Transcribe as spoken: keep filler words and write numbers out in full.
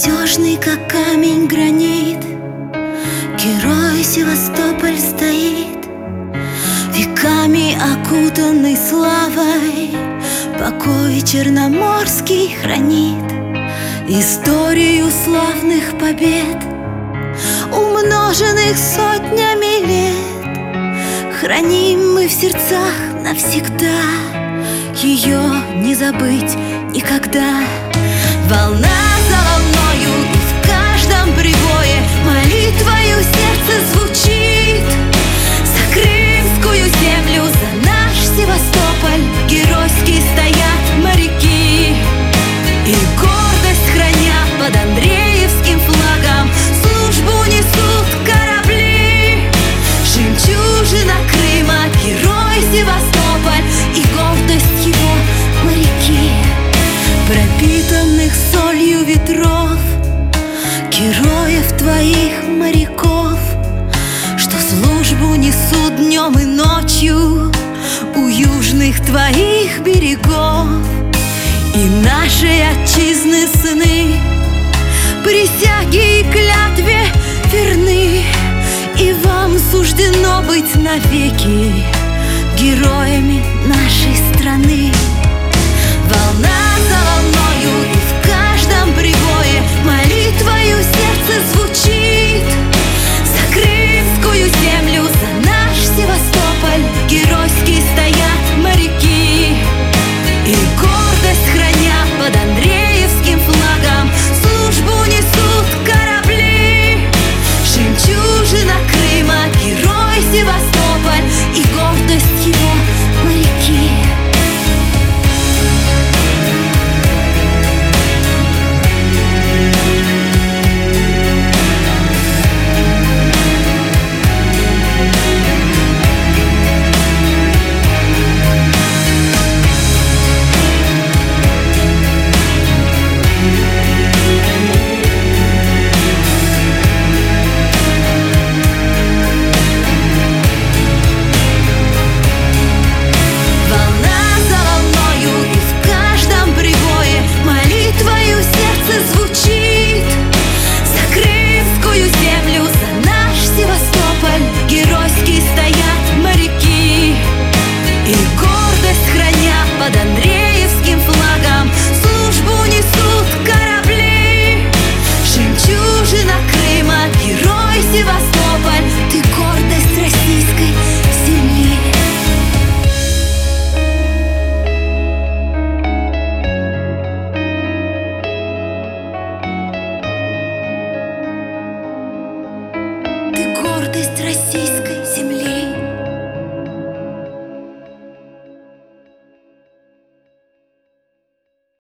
Надежный, как камень, гранит, герой Севастополь стоит, веками окутанный славой, покой черноморский хранит. Историю славных побед, умноженных сотнями лет, храним мы в сердцах навсегда, ее не забыть никогда. Волна за волною, и в каждом прибое молитвою сердце звучит. За крымскую землю, за наш Севастополь геройски стоят моряки. И гордость храня под Андреевским флагом, службу несут корабли. Жемчужина Крыма, герой Севастополь, и гордость его моряки. Пропитанных солью ветров, героев твоих моряков, что службу несут днем и ночью у южных твоих берегов. И нашей отчизны сыны присяге и клятве верны, и вам суждено быть навеки героями нашей страны.